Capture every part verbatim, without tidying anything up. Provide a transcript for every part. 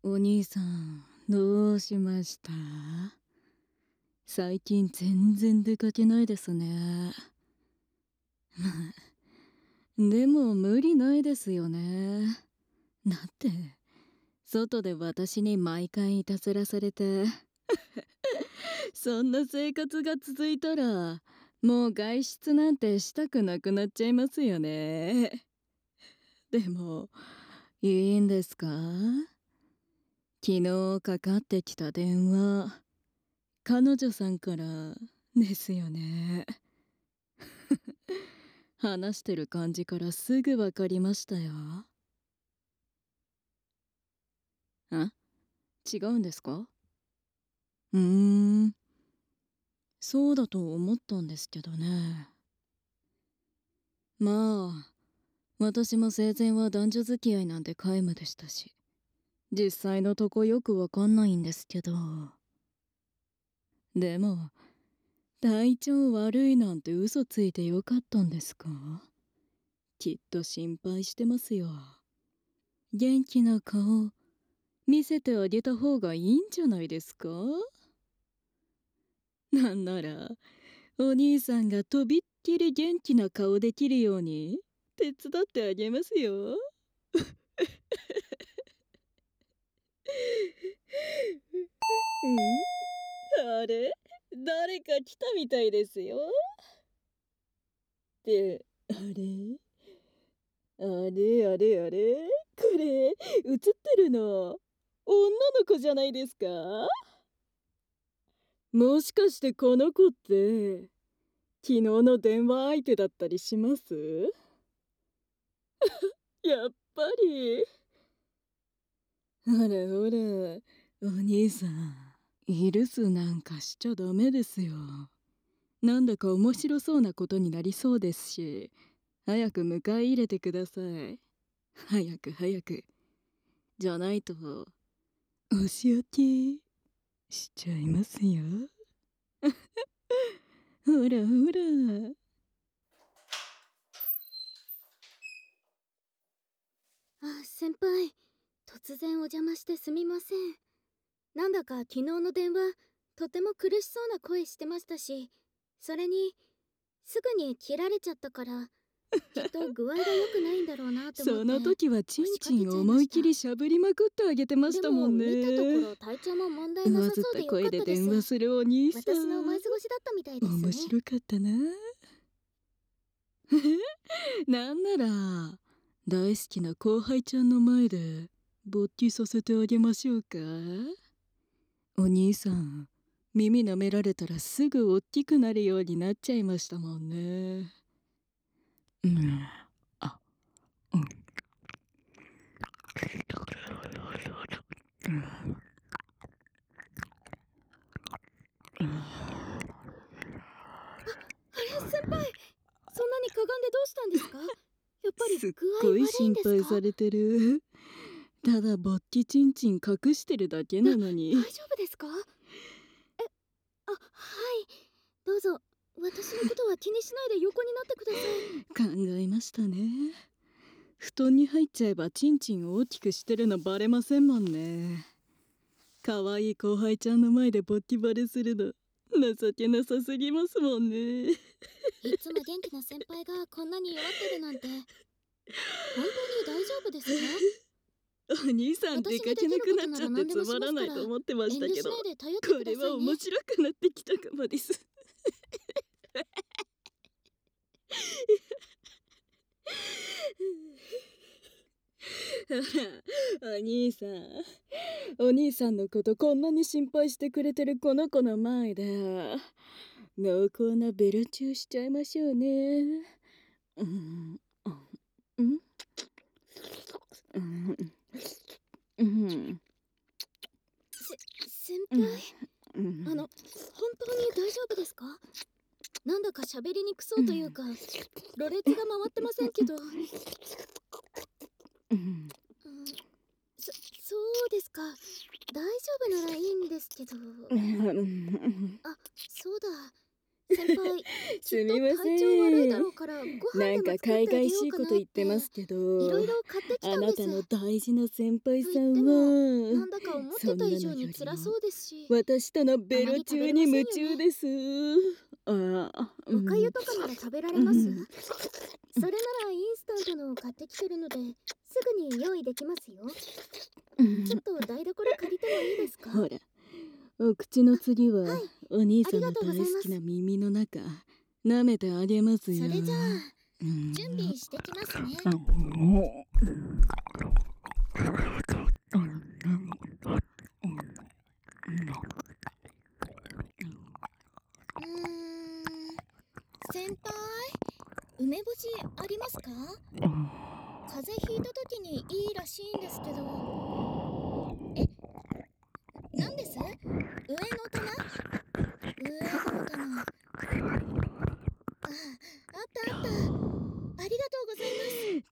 お兄さん、どうしました？最近全然出かけないですね。でも無理ないですよね。だって外で私に毎回いたずらされてそんな生活が続いたらもう外出なんてしたくなくなっちゃいますよね。でもいいんですか？昨日かかってきた電話、彼女さんからですよね。話してる感じからすぐわかりましたよ。あ、違うんですか？うーん、そうだと思ったんですけどね。まあ、私も生前は男女付き合いなんて皆無でしたし、実際のとこよくわかんないんですけど。でも、体調悪いなんて嘘ついてよかったんですか？きっと心配してますよ。元気な顔見せてあげた方がいいんじゃないですか？なんならお兄さんがとびっきり元気な顔できるように手伝ってあげますよ。うん、あれ、誰か来たみたいですよ。ってあれあれあれあれ、これ映ってるの女の子じゃないですか？もしかしてこの子って昨日の電話相手だったりします？やっぱり。ほらほら、お兄さん、イルスなんかしちゃダメですよ。なんだか面白そうなことになりそうですし、早く迎え入れてください。早く早く。じゃないとお仕置きしちゃいますよ。ほらほら。 あ、先輩、突然お邪魔してすみません。なんだか昨日の電話、とても苦しそうな声してましたし、それにすぐに切られちゃったから、きっと具合が良くないんだろうなって思ってその時はチン押しかチンけちゃいました。 思い切りしゃぶりまくってあげてましでたもんも見たとこね。 ろ体調も問題なわずっさそうでよかた声でったです。 電話するお兄さん、 私の思い過ごしだったみたいです面ね。 白かったな。なんなら大好きな後輩ちゃんの前で勃起させてあげましょうか。お兄さん、耳舐められたらすぐ大きくなるようになっちゃいましたもんね。うん、あ、うん、うん、うん。 あれ先輩、そんなにかがんでどうしたんですか？やっぱりすっ具合ごい悪いん心ですか？ 配されてる。ただ勃起チンチン隠してるだけだ、 なのに。 大丈夫ですか？え、あ、はい。どうぞ、私のことは気にしないで横になってください。 考えましたね。布団に入っちゃえばチンチンを大きくしてるのバレませんもんね。可愛い後輩ちゃんの前で勃起バレするの情けなさすぎますもんね。 いつも元気な先輩がこんなに弱ってるなんて、本当に大丈夫ですか？ お兄さん出私かけなにできることくなっちゃってなら何でもしつまらなますから、 いと思ってまし遠たけど、 慮しないで頼ってくだこれはさいね。 面白くなってきたかもです。ほら、お兄さん、お兄さんのことこんなに心配してくれてるこの子の前で濃厚なベルチューしちゃいましょうね。うん、うん、うん、うん、 せ、先うん、 輩、 うん、 あの、本当に大丈夫ですか？なんだか喋りにくそうといううん、 か、ろれつが回ってませんけど。 うん、 うん、そ、そうですか。大丈夫ならいいんですけど。 うん、 あ、そうだ。 先輩、 すみまきっと体調悪いだせん。 ろうからご飯なんかでも作ってあ海外げよしいことうかなって。 言ってますけいど、 ろいろ買ってきあたんです。 なたの大事な先輩さんと言っても、なは、 んだか思ってそんなのた以上によりも、 辛そうですし、 私とのあベロまり食べれ中に夢ませんよね。 中です。ああ、うおかゆん、 とかなら食べらうれます？ ん、 それならインスタントのを買ってきてるので、すぐに用意できますよ。 うちょっん。 と台所借りてもいいですか？ ほら、お口の次は、 はい、 お兄さんのありがとうご大ざいます。 好きな耳の中、舐めてあげますよ。 それじゃあ、 うん。 準備してきますね。うーん、先輩、梅干しありますか？風邪ひいた時にいいらしいんですけど。え、なんです？上の棚？上の棚。あ、あったあった。ありがとうございます。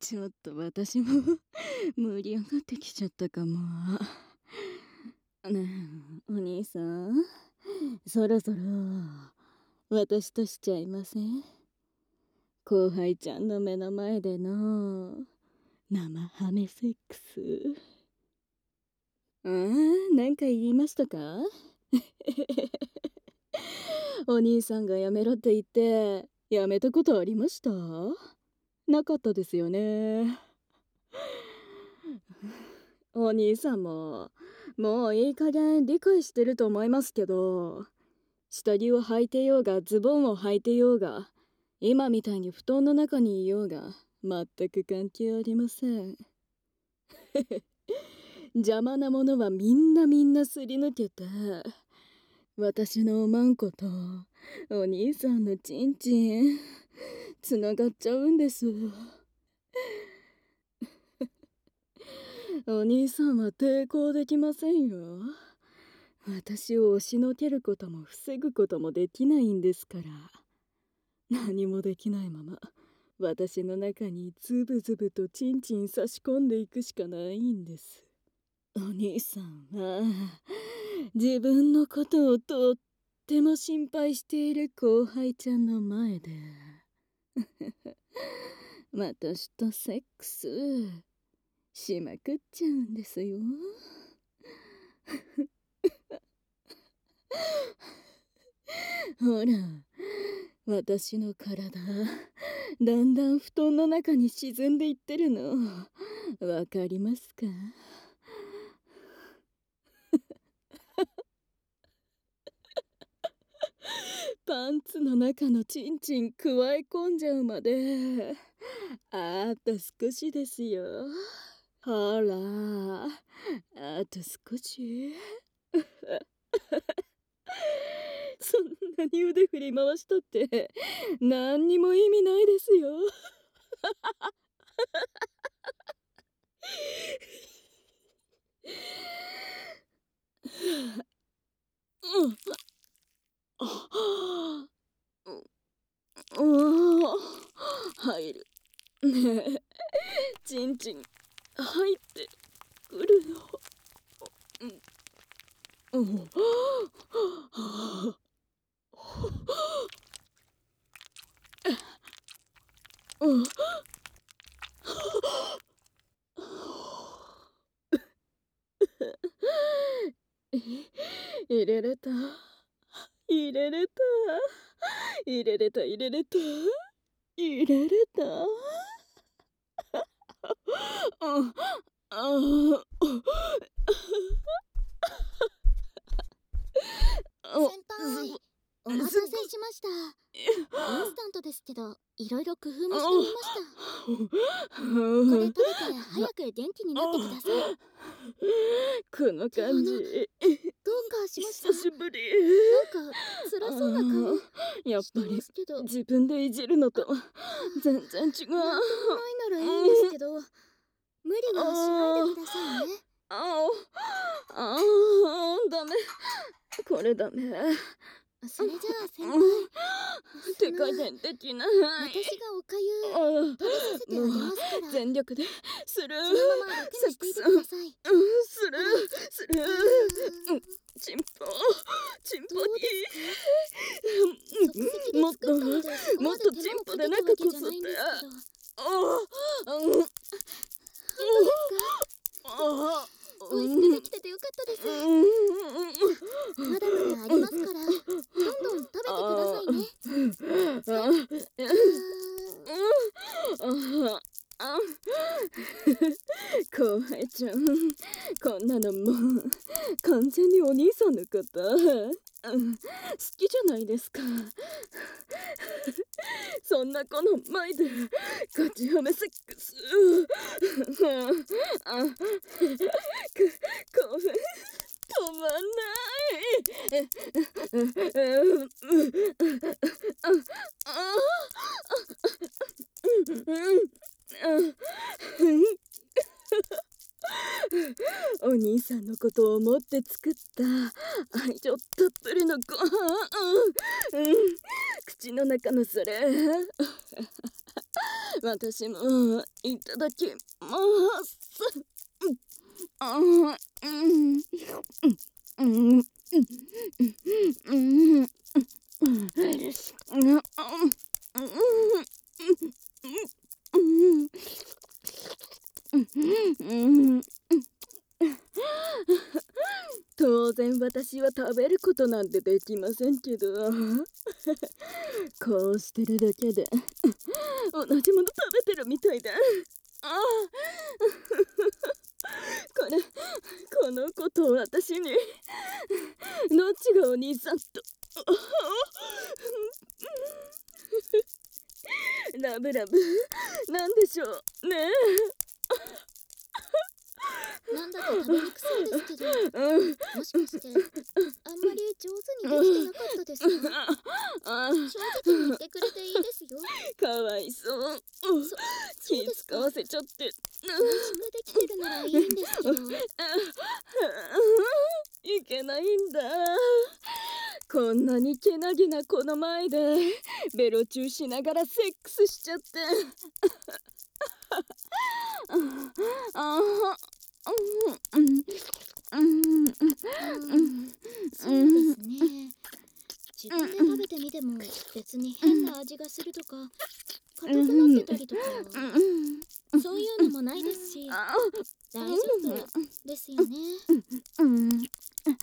ちょっと私も盛り上がってきちゃったかも。ねえ、お兄さん、そろそろ私としちゃいません？後輩ちゃんの目の前での生ハメセックス。ああ、なんか言いましたか？お兄さんがやめろって言ってやめたことありました？なかったですよね。お兄さんももういい加減理解してると思いますけど、下着を履いてようがズボンを履いてようが、今みたいに布団の中にいようが全く関係ありません。邪魔なものはみんなみんなすり抜けて、私のおまんことお兄さんのちんちんつながっちゃうんです。お兄さんは抵抗できませんよ。私を押しのけることも防ぐこともできないんですから。何もできないまま私の中にズブズブとチンチン差し込んでいくしかないんです。お兄さんは自分のことをとっても心配している後輩ちゃんの前で私とセックスしまくっちゃうんですよ。ほら、私の体だんだん布団の中に沈んでいってるのわかりますか？パンツの中のチンチンくわえ込んじゃうまであと少しですよ。ほら、あと少し。そんなに腕振り回したって何にも意味ないですよ。うん、あ、うん、入る。ねえ、ちんちん入ってくるの。うん、うん、うん。入れれた入れれた入れれた入れれた入れれた。ああ先輩、お待たせしました。インスタントですけど、いろいろ工夫もしてみました。これ食べて早く元気になってください。 この感じどうかしました？ 久しぶり。 なんか辛そうな顔やっぱりしてますけど。 自分でいじるのと全然違う。 なんともないならいいんですけど、無理はしないでくださいね。 ああ、ああ、ダメ。これダメ。 それじゃあ先輩、 手加減できない。 私がおかゆ食べさせてあげますから。 全力でする。 そのまま楽にしていてください。 うん、するする。うん、チンポチンポに。 即席で生きててよかったです。まだまだありますから、どんどん食べてくださいね。 後輩ちゃん、こんなのもう完全にお兄さんのこと、うん、好きじゃないですか。そんな子の前でガチハメセックス、あ、く興奮止まんない。お兄さんのことを思って作った愛情たっぷりのご飯、うん、口の中のそれ私もいただきます。うんうんうん当然私は食べることなんてできませんけど、こうしてるだけで同じもの食べてるみたいだ。ああこれこの子と私にどっちがお兄さんとラブラブなんでしょうね。 なんだか食べにくそうですけど、うん、もしかしてあんまり上手にできてなかったですか？正直に言ってくれていいですよ。 かわいそう。そ気使わせちゃって。 美味しくできてるならいいんですけど。 いけないんだ。こんなにけなげな子の前でベロチューしながらセックスしちゃって。ああうんうんうんそうですね。自分で食べてみても別に変な味がするとか硬くなってたりとかそういうのもないですし大丈夫ですよね。ごめんなさい。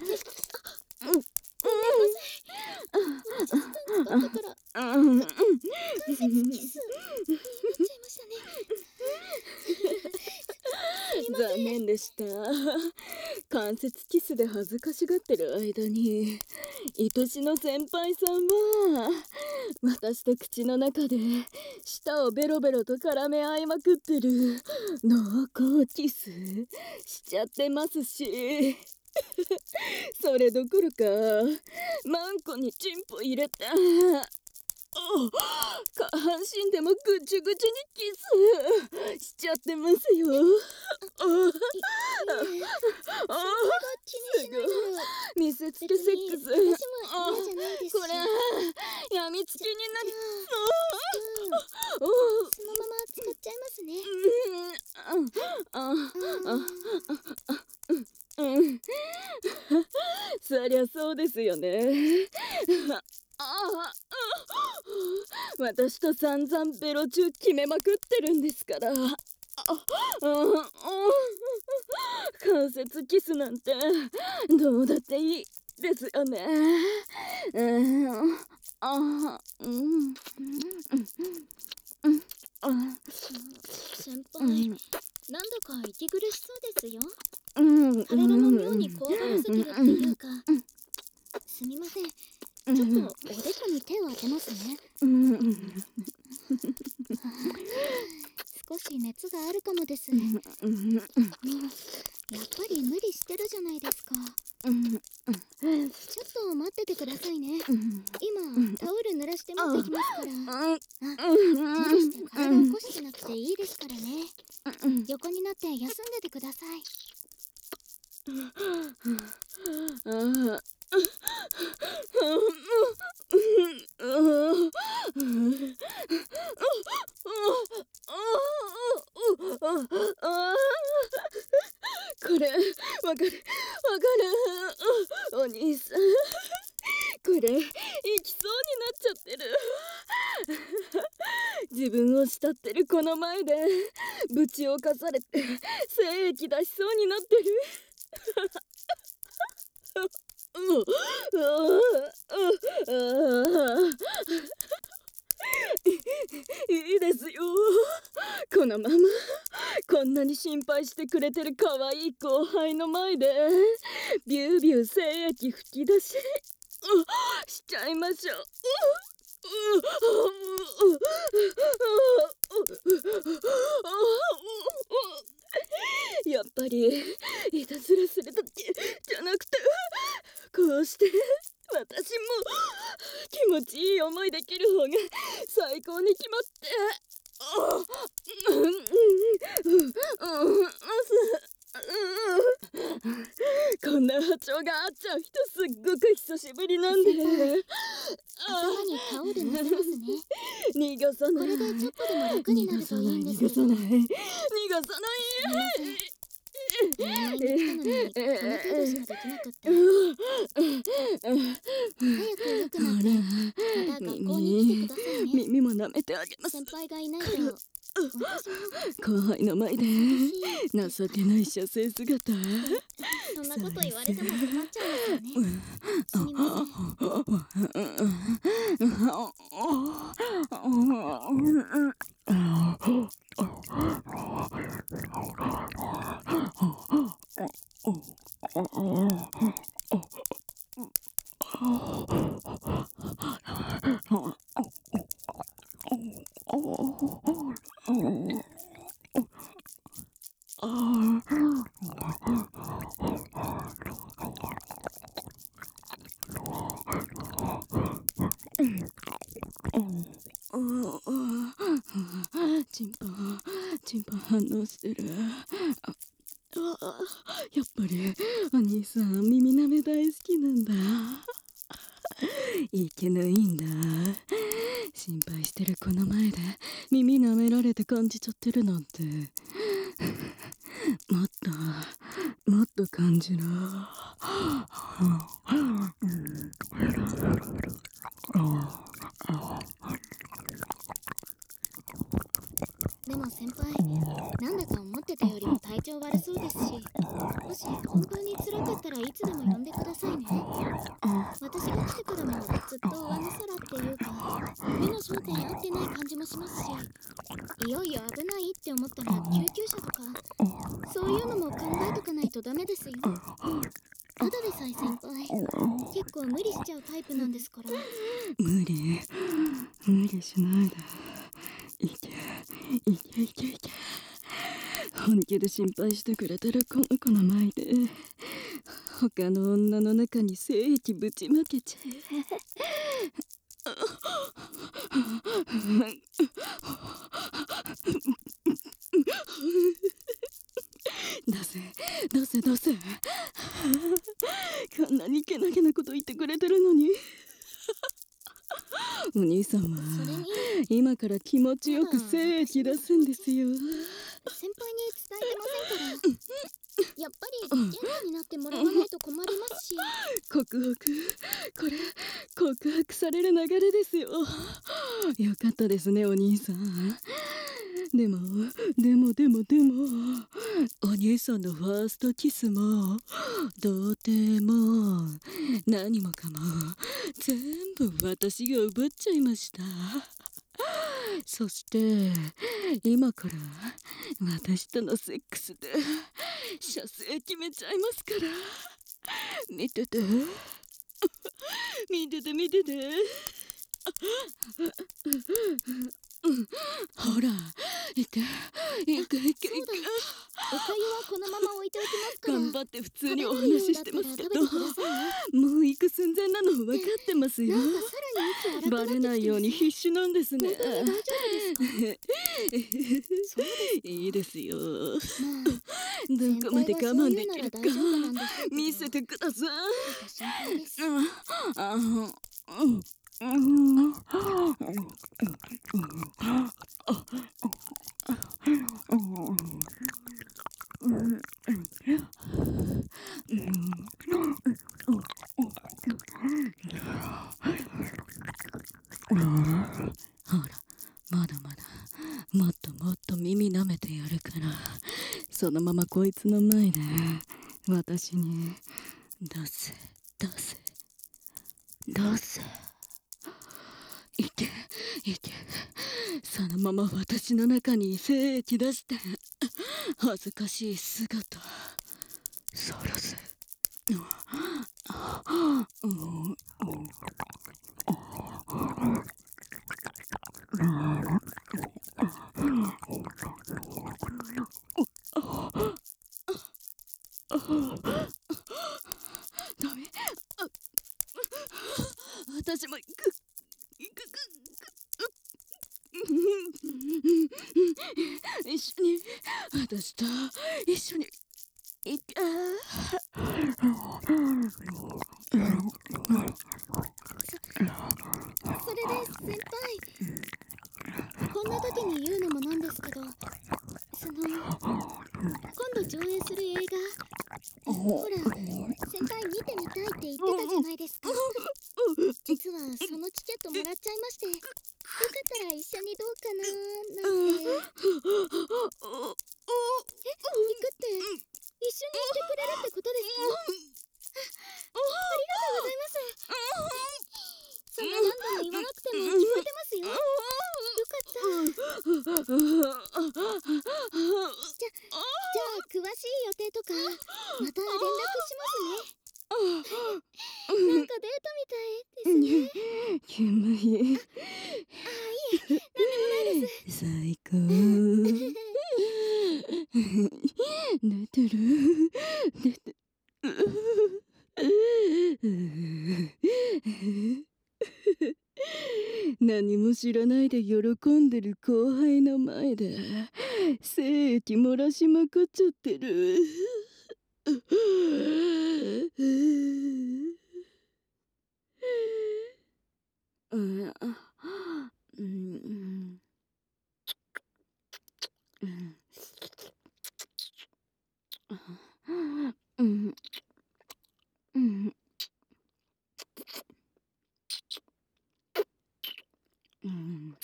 おじさん使ったから関節キスになっちゃいましたね。 残念でした。関節キスで恥ずかしがってる間に愛しの先輩さんは私と口の中で舌をベロベロと絡め合いまくってる濃厚キスしちゃってますしそれどころかマンコにチンポ入れて下半身でもぐちぐちにキスしちゃってますよ。見せつけセックス。これやみつきになりそう。そのまま使っちゃいますね。 うんそりゃそうですよね。私と散々ベロ中決めまくってるんですから。関節キスなんてどうだっていいですよね。 先輩、なんだか息苦しそうですよ。体が妙にこわばらせてるっていうか。すみません。ちょっとおでこに手を当てますね。少し熱があるかもです。もうやっぱり無理してるじゃないですか。ちょっと待っててくださいね。今タオル濡らして持ってきますから。あ、無理して体を起こしてなくていいですからね。横になって休んでてください。 ああこれわかるわかるお兄さんこれ行きそうになっちゃってる自分を慕ってるこの前でぶちをかされて精液出しそうになってるいいですよ。このままこんなに心配してくれてる可愛い後輩の前でビュービュー精液吹き出ししちゃいましょう。やっぱりいたずらするときじゃなくて、こうして私も気持ちいい思いできる方が最高に決まって。こんな波長が合っちゃう人すっごく久しぶりなんで。 頭にタオル乗せますね。 逃がさない。 これでちょっとでも楽になるといいんですけど。 逃がさない。逃がさない。 お見舞いに来たのにこの程度しかできなくって。早く良くなってまた学校に来てくださいね。 耳も舐めてあげます。 先輩がいないと私も後輩の前で情けない射精姿。 そんなこと言われても困っちゃいますよね。すみません。チンパン、チンパン反応してる。ああ、やっぱりお兄さん耳舐め大好きなんだ。いけないんだ。心配してるこの前で耳舐められて感じちゃってるなんて。もっともっと感じろ。でも先輩、なんだか思ってたよりも体調悪そうですし、もし本当に辛かったらいつでも呼んでくださいね。私が来てからもずっと上の空っていうか、目の焦点合ってない感じもしますし、いよいよ危ないって思ったら救急車とかそういうのも考えとかないとダメですよ。ただでさえ先輩結構無理しちゃうタイプなんですから。無理無理しないで。いけいけいけいけ。本気で心配してくれてるこの子の前で他の女の中に精液ぶちまけちゃえ。出せ出せ出せ。こんなにけなげなこと言ってくれてるのに。お兄さんは今から気持ちよく精液出すんですよ。先輩に伝えてませんから。やっぱり元気になってもらわないと困りますし。告白、これ告白される流れですよ。よかったですねお兄さん。でもでもでもでもお兄さんのファーストキスも童貞も何もかも全部私が奪っちゃいました。そして今から私とのセックスで射精決めちゃいますから、見てて見てて見てて。ほら、いけ、いけいけいけ。おかゆはこのまま置いておきますから。頑張って普通にお話ししてますけど、もう行く寸前なの分かってますよ。バレないように必死なんですね。本当に大丈夫ですか？いいですよ。どこまで我慢できるか見せてください。あうんうんほら、まだまだもっともっと耳舐めてやるから、そのままこいつの前で私に出せ出せ。 出せ。いていて、そのまま私の中に精液出して、恥ずかしい姿さらせ。ダメ。私も行く。行く。一緒に、私と一緒に行け。 それで先輩、こんな時に言うのもなんですけど、その今度上映する映画、ほら先輩見てみたいって言ってたじゃないですか。実はそのチケットもらっちゃいまして、よかったら一緒にどうかなーなんて。え、行くって一緒に行ってくれるってことですか？あ、ありがとうございます。そんな何度も言わなくても聞こえてますよ。よかった。じゃ、じゃあ詳しい予定とかまた連絡しますね。なんかデートみたいですね。 キムイ。 あ、いえ、なんでもないです。 最高。寝てる。寝て何も知らないで喜んでる後輩の前で精液漏らしまくっちゃってる。うんうんうんうんうん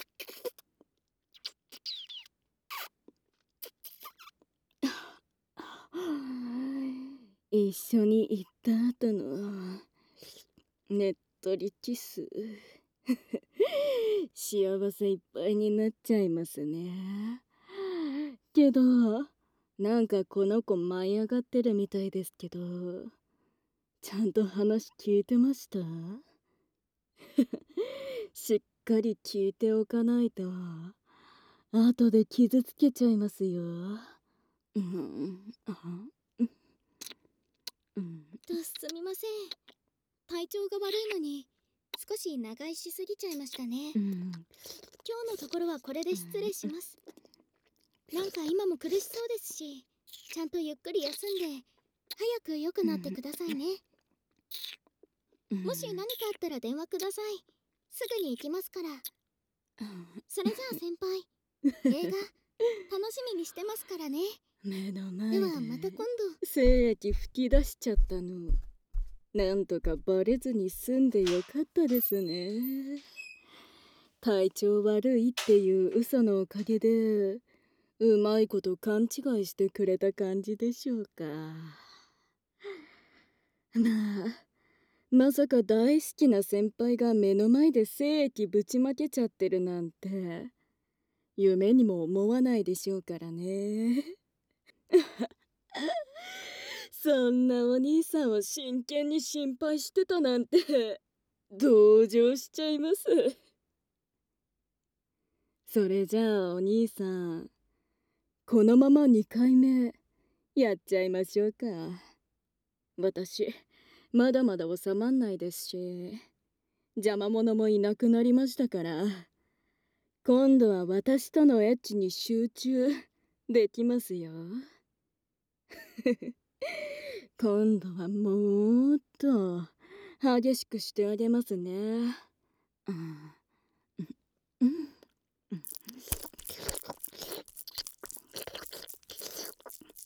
一緒に行った後のねっとりキス幸せいっぱいになっちゃいますね。けどなんかこの子舞い上がってるみたいですけど、ちゃんと話聞いてました？しっかり聞いておかないと後で傷つけちゃいますよ。うん、あ、うん、うん。 とすみません。体調が悪いのに少し長居しすぎちゃいましたね。 うん、 今日のところはこれで失礼します。なんか今も苦しそうですし、ちゃんとゆっくり休んで早く良くなってくださいね。 うん、 もし何かあったら電話ください。すぐに行きますから。それじゃあ先輩、映画楽しみにしてますからね。 目の前でではまた今度。 精液吹き出しちゃったの。なんとかバレずに済んでよかったですね。体調悪いっていう嘘のおかげでうまいこと勘違いしてくれた感じでしょうか。まあまさか大好きな先輩が目の前で精液ぶちまけちゃってるなんて夢にも思わないでしょうからね。そんなお兄さんを真剣に心配してたなんて同情しちゃいます。それじゃあお兄さん、このままにかいめやっちゃいましょうか。私まだまだ収まんないですし、邪魔者もいなくなりましたから、今度は私とのエッチに集中できますよ。今度はもっと激しくしてあげますね。うん、うん、うん、